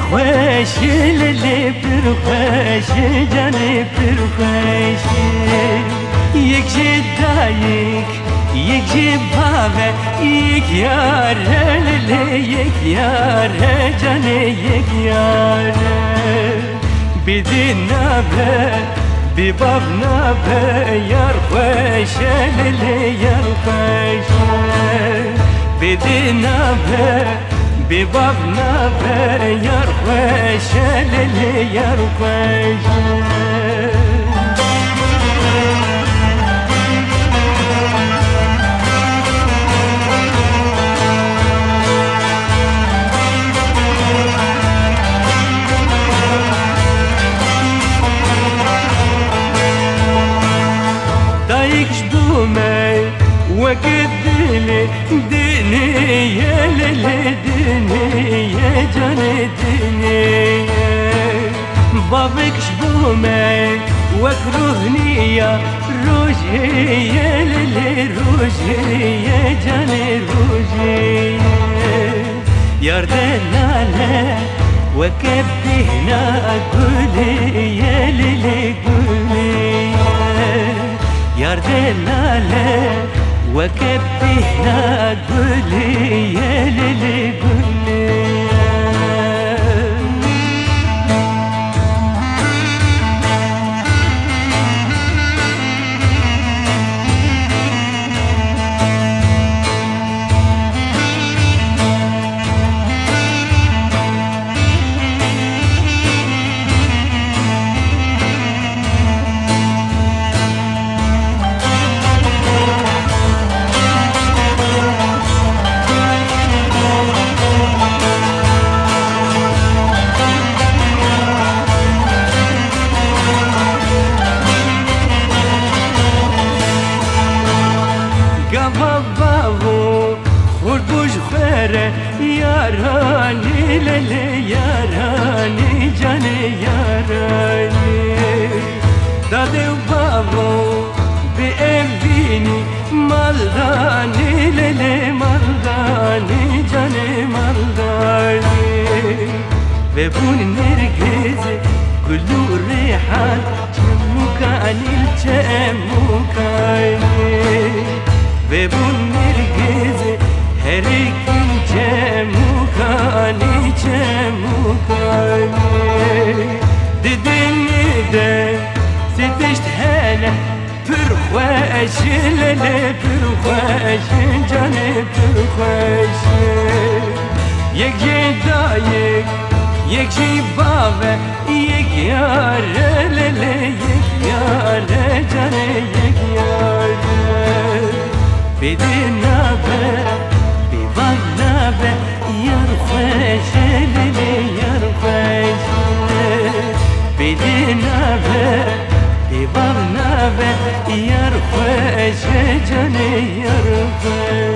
خوش للی پر خوش جانی پر خوش یک جدایک یک جبابه یک یار للی یک یار جانی یک یار بدین نبه بباب نبه یار خوش للی یار خوش بدین نبه بباب نبه یار خوش للی یار خوش دایکش بومه وقت دنيا يا دنيا جاني دنيا بابك شبومك وكروهني يا روجي يا للي روجي يا جاني روجي يردنا لا وكبتنا قولي يا للي قولي يردنا لا وكبتنا قولي يا للي قولي بابو خوربوش خيره ياراني للي ياراني جاني ياراني دادي وبابو بأمبيني مالداني للي مالداني جاني مالداني ببون نرجز كله ريحان جموكاني الجموكاني ببون نرجز هريكين جموكاني جموكاني ددني ده ستشت هلا برخوش للي برخوش جاني برخوش یک جدایک یک جبابه یک یار للي یک یار جاني یک یار بدین نبه بباب نبه یار خوش للی یار خوش بدین نبه بباب نبه یار خوش جانی یار خوش